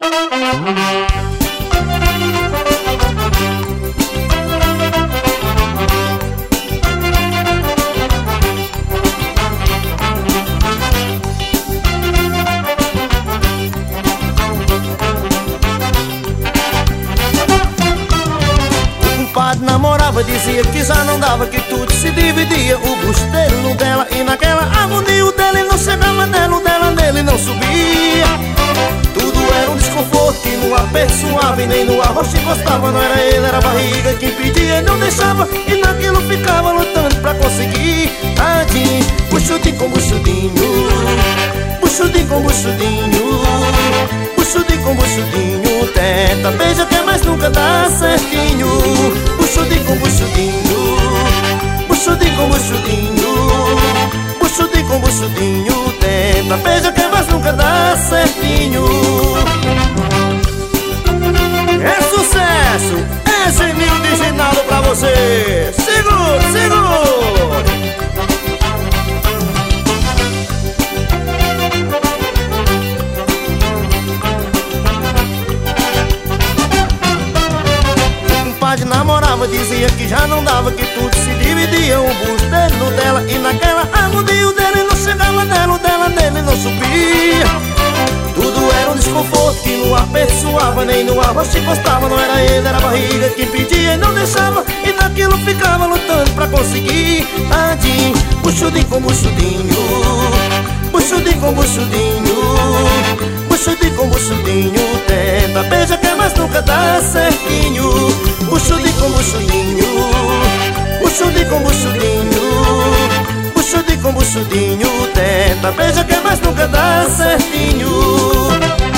Namorava, dizia que já não dava, que tudo se dividia. O gosto dele no dela e naquela agonia. O dele não chegava nela, o dela nele não subia. Tudo era um desconforto que não aperçoava e nem no arroz gostava. Não era ele, era a barriga que impedia e não deixava. E naquilo ficava lutando pra conseguir. Tadinho, buchudinho com buchudinho, buchudinho com buchudinho, buchudinho com buchudinho. Tenta, beija que mais nunca dá certinho. Buchudinho com buchudinho, buchudinho com buchudinho, buchudinho com buchudinho. Tenta, beija que mais nunca dá certinho. É sucesso, é Genil de Ginaldo pra você. Segura, segura. Namorava, dizia que já não dava, que tudo se dividia. O busto dele no dela e naquela agonia. O dele não chegava nela, o dela nele não subia. Tudo era um desconforto que não aperçoava, nem no arroz se gostava. Não era ele, era a barriga que impedia e não deixava. E naquilo ficava lutando pra conseguir. Tadinho, buchudinho com buchudinho, buchudinho com buchudinho, buchudinho com buchudinho. Tenta, beija que mais nunca dá certinho. Buchudinho com buchudinho, buchudinho com buchudinho, buchudinho com buchudinho. Tenta, beija que mais nunca dá certinho.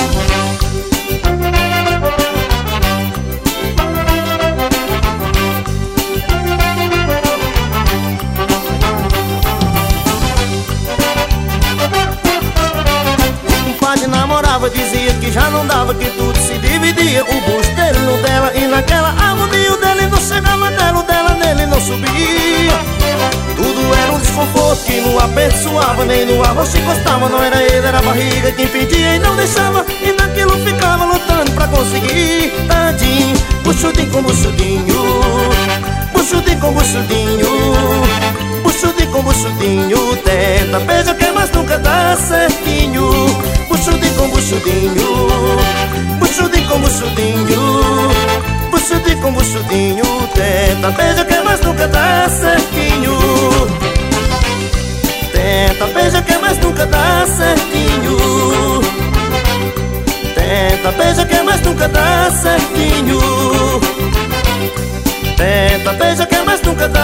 Namorava, dizia que já não dava, que tudo se dividia. O busto dele no dela e naquela agonia. O dele não chegava nela, o dela nele não subia. Tudo era um desconforto que não aperçoava, nem no arroz se gostava. Não era ele, era a barriga que impedia e não deixava. E naquilo ficava lutando pra conseguir. Tadinho, buchudinho com buchudinho, buchudinho com buchudinho, buchudinho com buchudinho. Tenta, beija que mais nunca dá certinho. Buchudinho com buchudinho, buchudinho com buchudinho, buchudinho com buchudinho. Tenta, beija que mais nunca dá certinho. Tenta, beija que mais nunca dá certinho. Tenta, beija que mais nunca dá certinho. Tenta, beija que mais nunca dá